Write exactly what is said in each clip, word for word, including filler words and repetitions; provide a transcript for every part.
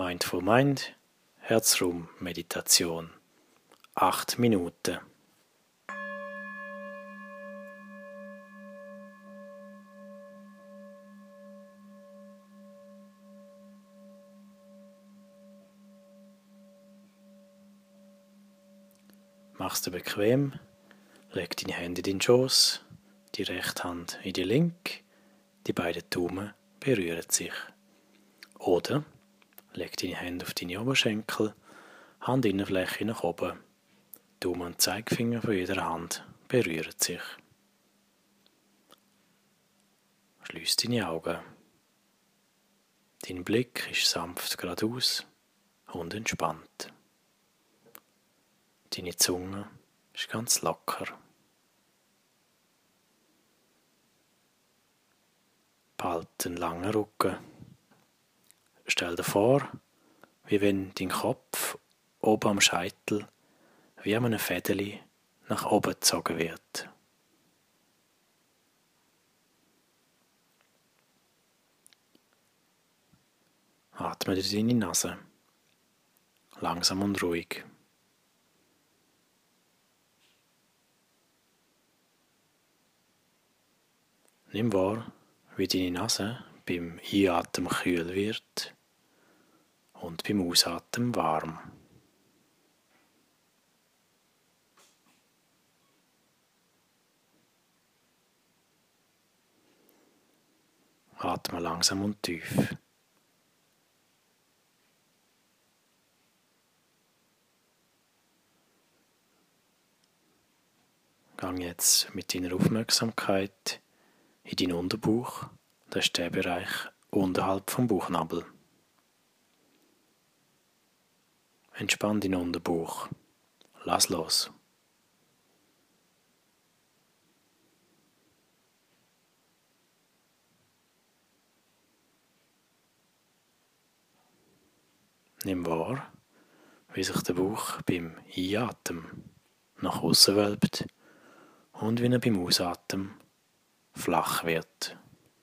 Mindful Mind, Herzraum Meditation. Acht Minuten. Mach's dir bequem, leg deine Hände in den Schoß, die rechte Hand in die linke, die beiden Daumen berühren sich. Oder leg deine Hände auf deine Oberschenkel, Handinnenfläche nach oben. Daumen und Zeigefinger von jeder Hand berühren sich. Schließ deine Augen. Dein Blick ist sanft geradeaus und entspannt. Deine Zunge ist ganz locker. Behalte einen langen Rücken. Stell dir vor, wie wenn dein Kopf oben am Scheitel wie an einem Fädeli nach oben gezogen wird. Atme durch deine Nase, langsam und ruhig. Nimm wahr, wie deine Nase beim Einatmen kühl wird und beim Ausatmen warm. Atme langsam und tief. Gang jetzt mit deiner Aufmerksamkeit in deinen Unterbauch, das ist der Bereich unterhalb vom Bauchnabel. Entspann deinen Unterbauch, lass los. Nimm wahr, wie sich der Bauch beim Einatmen nach außen wölbt und wie er beim Ausatmen flach wird.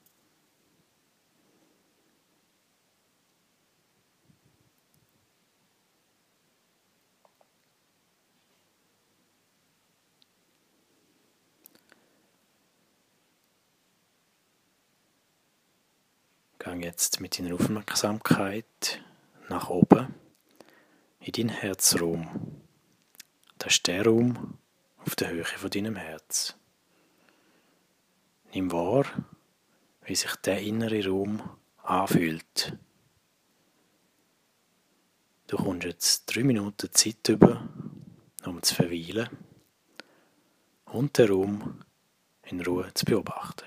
Gang jetzt mit deiner Aufmerksamkeit nach oben in deinen Herzraum. Das ist der Raum auf der Höhe von deinem Herz. Nimm wahr, wie sich der innere Raum anfühlt. Du kommst jetzt drei Minuten Zeit über, um zu verweilen und den Raum in Ruhe zu beobachten.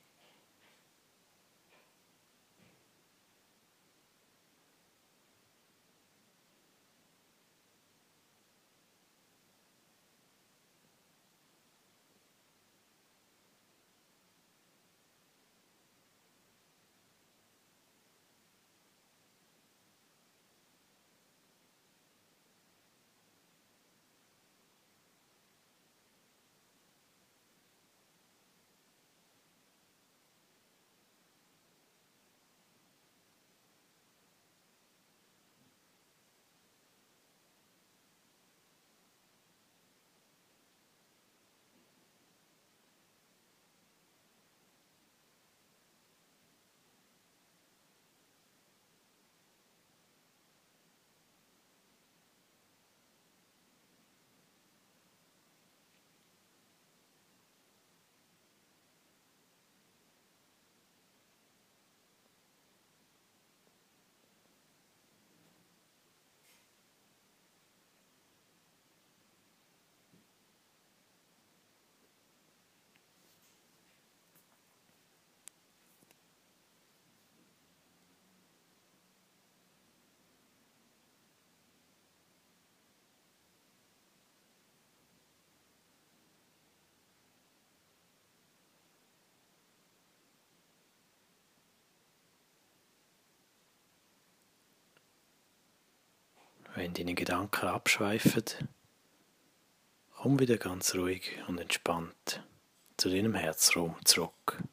Wenn deine Gedanken abschweifen, komm wieder ganz ruhig und entspannt zu deinem Herzraum zurück.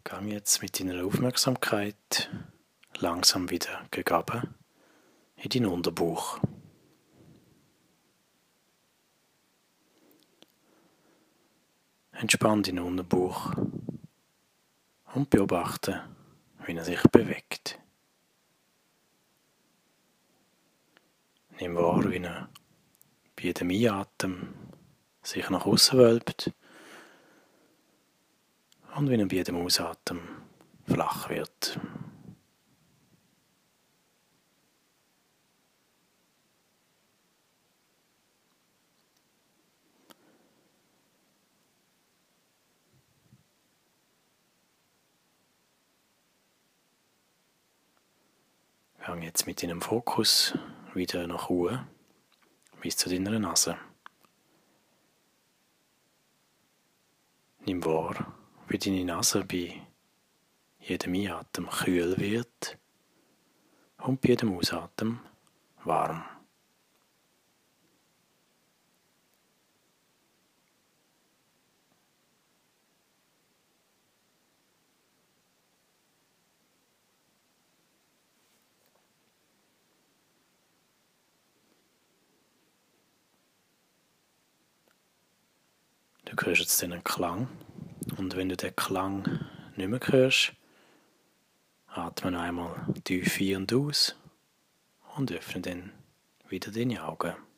Gang jetzt mit deiner Aufmerksamkeit langsam wieder gegen in deinen Unterbauch. Entspann deinen Unterbauch und beobachte, wie er sich bewegt. Nimm wahr, wie er bei jedem Einatmen sich nach außen wölbt und wie er bei jedem Ausatmen flach wird. Gang jetzt mit deinem Fokus wieder nach oben bis zu deiner Nase. Nimm wahr, wie deine Nase bei jedem Einatmen kühl wird und bei jedem Ausatmen warm. Du hörst jetzt einen Klang und wenn du den Klang nicht mehr hörst, atme noch einmal tief ein und aus und öffne dann wieder deine Augen.